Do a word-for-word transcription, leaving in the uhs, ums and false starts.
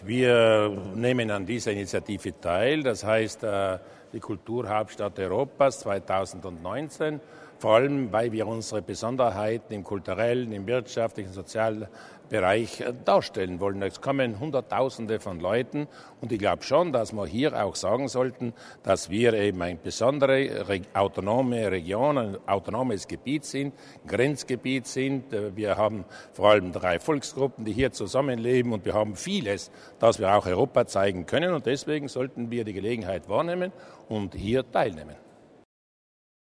Wir nehmen an dieser Initiative teil, das heißt die Kulturhauptstadt Europas zweitausendneunzehn, vor allem weil wir unsere Besonderheiten im kulturellen, im wirtschaftlichen, sozialen Bereich darstellen wollen. Es kommen Hunderttausende von Leuten und ich glaube schon, dass wir hier auch sagen sollten, dass wir eben eine besondere autonome Region, ein autonomes Gebiet sind, Grenzgebiet sind. Wir haben vor allem drei Volksgruppen, die hier zusammenleben und wir haben vieles, das wir auch Europa zeigen können und deswegen sollten wir die Gelegenheit wahrnehmen und hier teilnehmen.